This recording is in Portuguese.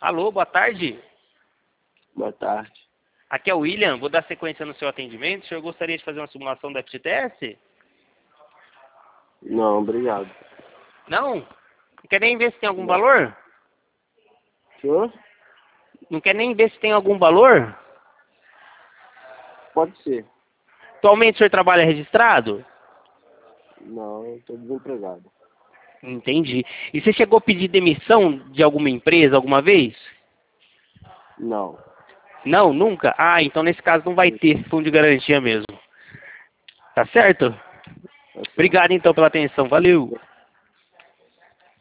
Alô, boa tarde. Boa tarde. Aqui é o William, vou dar sequência no seu atendimento. O senhor gostaria de fazer uma simulação da FGTS? Não, obrigado. Não? Não quer nem ver se tem algum Não. valor? Senhor? Não quer nem ver se tem algum valor? Pode ser. Atualmente o senhor trabalha registrado? Não, eu estou desempregado. Entendi. E você chegou a pedir demissão de alguma empresa alguma vez? Não. Não, nunca? Ah, então nesse caso não vai ter fundo de garantia mesmo. Tá certo? Tá certo. Obrigado então pela atenção. Valeu.